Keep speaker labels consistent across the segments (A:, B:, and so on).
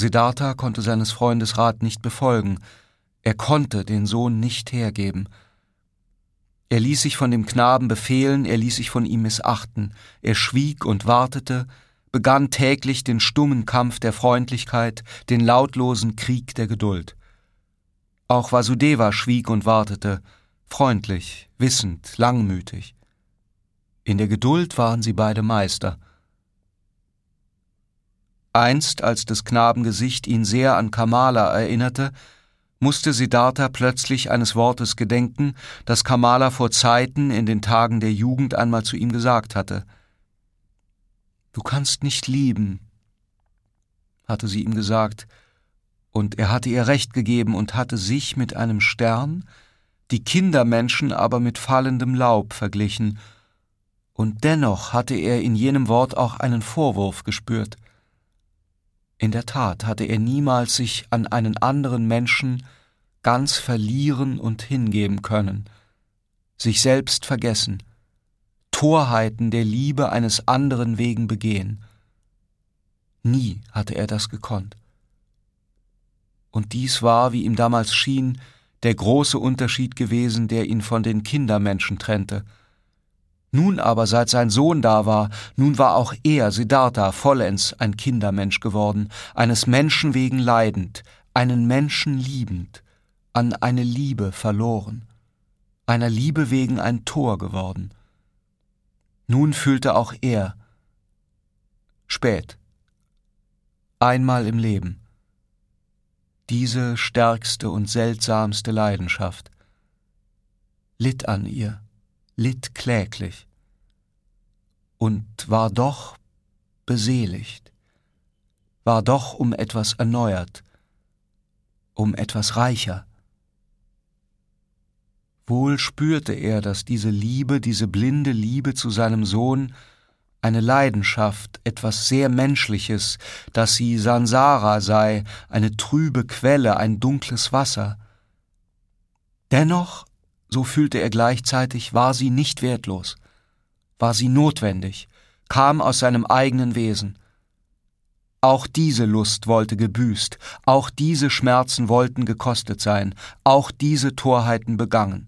A: Siddhartha konnte seines Freundes Rat nicht befolgen. Er konnte den Sohn nicht hergeben. Er ließ sich von dem Knaben befehlen, er ließ sich von ihm missachten. Er schwieg und wartete, begann täglich den stummen Kampf der Freundlichkeit, den lautlosen Krieg der Geduld. Auch Vasudeva schwieg und wartete, freundlich, wissend, langmütig. In der Geduld waren sie beide Meister. Einst, als des Knaben Gesicht ihn sehr an Kamala erinnerte, musste Siddhartha plötzlich eines Wortes gedenken, das Kamala vor Zeiten in den Tagen der Jugend einmal zu ihm gesagt hatte. »Du kannst nicht lieben«, hatte sie ihm gesagt, und er hatte ihr Recht gegeben und hatte sich mit einem Stern, die Kindermenschen aber mit fallendem Laub verglichen, und dennoch hatte er in jenem Wort auch einen Vorwurf gespürt. In der Tat hatte er niemals sich an einen anderen Menschen ganz verlieren und hingeben können, sich selbst vergessen, Torheiten der Liebe eines anderen wegen begehen. Nie hatte er das gekonnt. Und dies war, wie ihm damals schien, der große Unterschied gewesen, der ihn von den Kindermenschen trennte. Nun aber, seit sein Sohn da war, nun war auch er, Siddhartha, vollends ein Kindermensch geworden, eines Menschen wegen leidend, einen Menschen liebend, an eine Liebe verloren, einer Liebe wegen ein Tor geworden. Nun fühlte auch er, spät, einmal im Leben, diese stärkste und seltsamste Leidenschaft, litt an ihr, litt kläglich und war doch beseligt, war doch um etwas erneuert, um etwas reicher. Wohl spürte er, dass diese Liebe, diese blinde Liebe zu seinem Sohn, eine Leidenschaft, etwas sehr Menschliches, dass sie Sansara sei, eine trübe Quelle, ein dunkles Wasser. Dennoch, so fühlte er gleichzeitig, war sie nicht wertlos, war sie notwendig, kam aus seinem eigenen Wesen. Auch diese Lust wollte gebüßt, auch diese Schmerzen wollten gekostet sein, auch diese Torheiten begangen.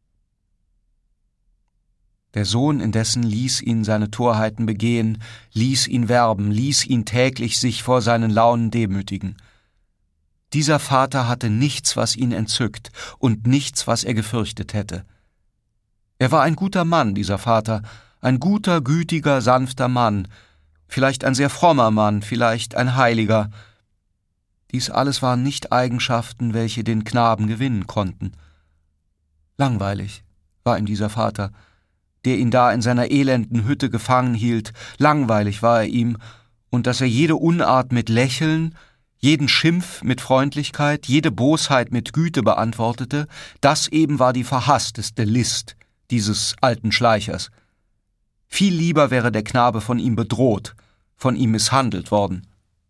A: Der Sohn indessen ließ ihn seine Torheiten begehen, ließ ihn werben, ließ ihn täglich sich vor seinen Launen demütigen. Dieser Vater hatte nichts, was ihn entzückt, und nichts, was er gefürchtet hätte. Er war ein guter Mann, dieser Vater, ein guter, gütiger, sanfter Mann, vielleicht ein sehr frommer Mann, vielleicht ein Heiliger. Dies alles waren nicht Eigenschaften, welche den Knaben gewinnen konnten. Langweilig war ihm dieser Vater, der ihn da in seiner elenden Hütte gefangen hielt, langweilig war er ihm, und dass er jede Unart mit Lächeln, jeden Schimpf mit Freundlichkeit, jede Bosheit mit Güte beantwortete, das eben war die verhassteste List dieses alten Schleichers. Viel lieber wäre der Knabe von ihm bedroht, von ihm misshandelt worden.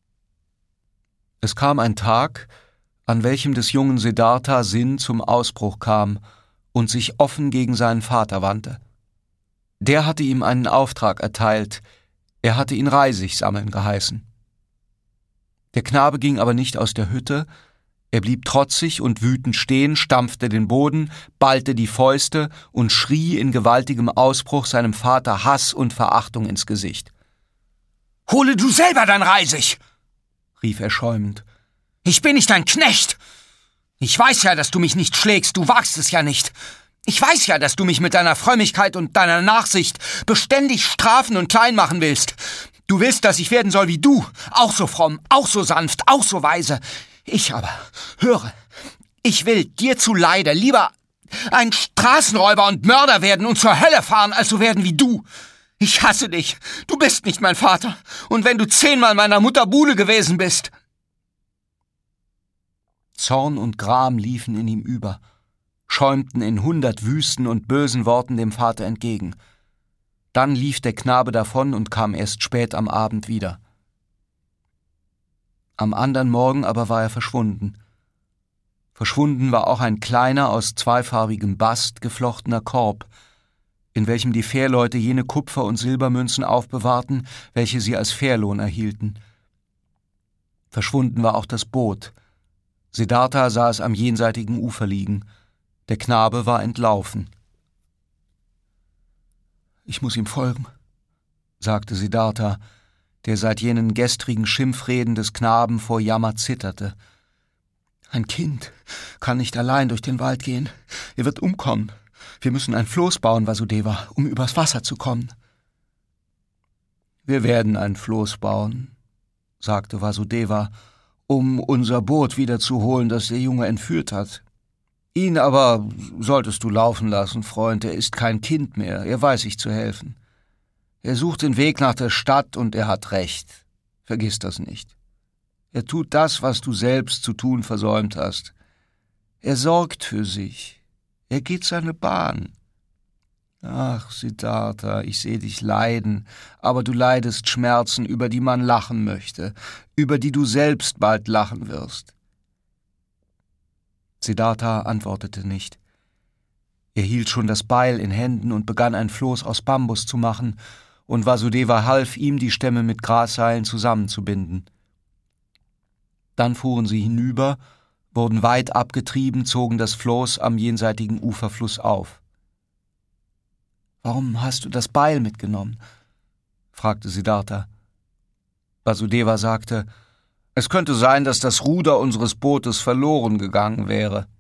A: Es kam ein Tag, an welchem des jungen Siddhartha Sinn zum Ausbruch kam und sich offen gegen seinen Vater wandte. Der hatte ihm einen Auftrag erteilt, er hatte ihn Reisig sammeln geheißen. Der Knabe ging aber nicht aus der Hütte, er blieb trotzig und wütend stehen, stampfte den Boden, ballte die Fäuste und schrie in gewaltigem Ausbruch seinem Vater Hass und Verachtung ins Gesicht. »Hole du selber dein Reisig«, rief er schäumend. »Ich bin nicht dein Knecht. Ich weiß ja, dass du mich nicht schlägst, du wagst es ja nicht. Ich weiß ja, dass du mich mit deiner Frömmigkeit und deiner Nachsicht beständig strafen und klein machen willst. Du willst, dass ich werden soll wie du, auch so fromm, auch so sanft, auch so weise. Ich aber, höre, ich will dir zuleide lieber ein Straßenräuber und Mörder werden und zur Hölle fahren, als so werden wie du. Ich hasse dich, du bist nicht mein Vater, und wenn du 10-mal meiner Mutter Buhle gewesen bist.« Zorn und Gram liefen in ihm über, schäumten in 100 wüsten und bösen Worten dem Vater entgegen. Dann lief der Knabe davon und kam erst spät am Abend wieder. Am andern Morgen aber war er verschwunden. Verschwunden war auch ein kleiner, aus zweifarbigem Bast geflochtener Korb, in welchem die Fährleute jene Kupfer- und Silbermünzen aufbewahrten, welche sie als Fährlohn erhielten. Verschwunden war auch das Boot. Siddhartha sah es am jenseitigen Ufer liegen. Der Knabe war entlaufen. »Ich muss ihm folgen«, sagte Siddhartha, der seit jenen gestrigen Schimpfreden des Knaben vor Jammer zitterte. »Ein Kind kann nicht allein durch den Wald gehen. Er wird umkommen. Wir müssen ein Floß bauen, Vasudeva, um übers Wasser zu kommen.« »Wir werden ein Floß bauen«, sagte Vasudeva, »um unser Boot wiederzuholen, das der Junge entführt hat. Ihn aber solltest du laufen lassen, Freund, er ist kein Kind mehr, er weiß sich zu helfen. Er sucht den Weg nach der Stadt und er hat recht. Vergiss das nicht. Er tut das, was du selbst zu tun versäumt hast. Er sorgt für sich. Er geht seine Bahn. Ach, Siddhartha, ich sehe dich leiden, aber du leidest Schmerzen, über die man lachen möchte, über die du selbst bald lachen wirst.« Siddhartha antwortete nicht. Er hielt schon das Beil in Händen und begann ein Floß aus Bambus zu machen, und Vasudeva half ihm, die Stämme mit Grasseilen zusammenzubinden. Dann fuhren sie hinüber, wurden weit abgetrieben, zogen das Floß am jenseitigen Ufer flussauf. »Warum hast du das Beil mitgenommen?« fragte Siddhartha. Vasudeva sagte, »Es könnte sein, dass das Ruder unseres Bootes verloren gegangen wäre.«